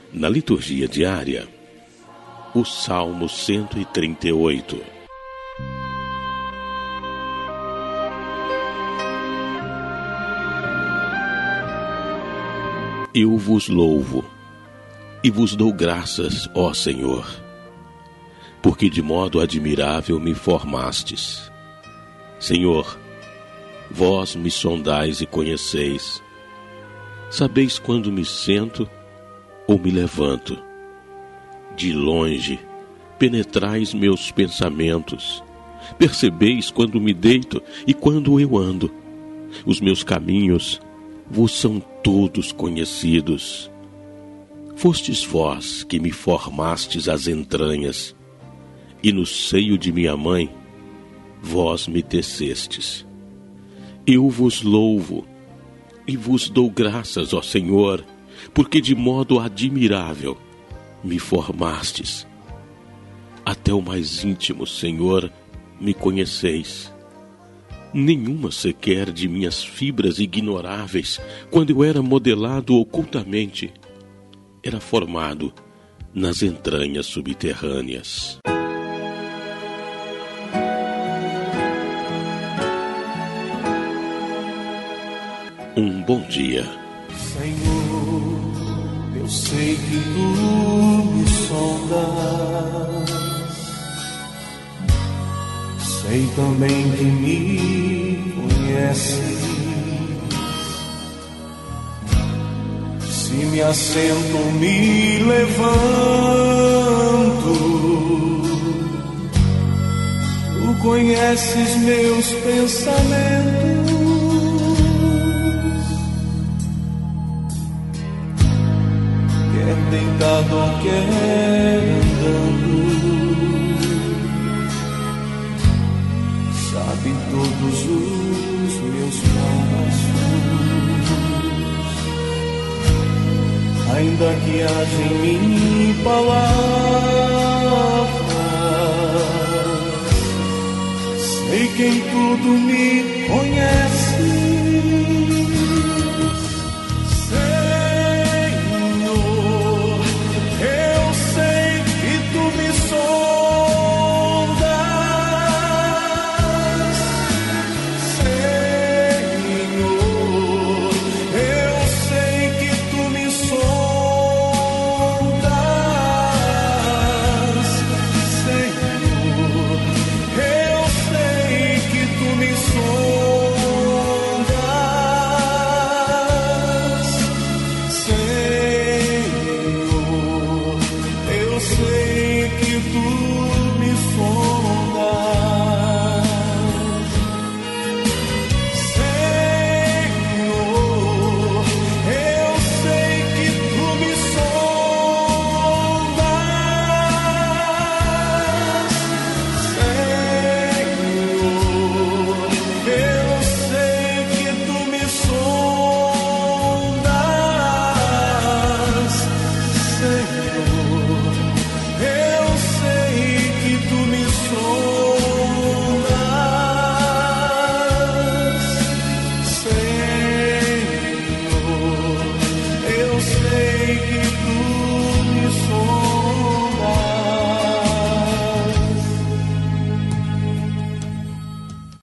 Na liturgia diária, o Salmo 138. Eu vos louvo e vos dou graças, ó Senhor, porque de modo admirável me formastes. Senhor, vós me sondais e conheceis. Sabeis quando me sento ou me levanto. De longe penetrais meus pensamentos. Percebeis quando me deito e quando eu ando. Os meus caminhos vos são todos conhecidos. Fostes vós que me formastes as entranhas, e no seio de minha mãe vós me tecestes. Eu vos louvo e vos dou graças, ó Senhor, porque de modo admirável me formastes. Até o mais íntimo, Senhor, me conheceis. Nenhuma sequer de minhas fibras ignoráveis, quando eu era modelado ocultamente, era formado nas entranhas subterrâneas. Um bom dia. Senhor, eu sei que tu me sondas, sei também que me conheces. Se me assento, me levanto, tu conheces meus pensamentos. Quer deitado ou quer andando, sabe todos os meus passos. Ainda que haja em mim palavras, sei que em tudo me conhece.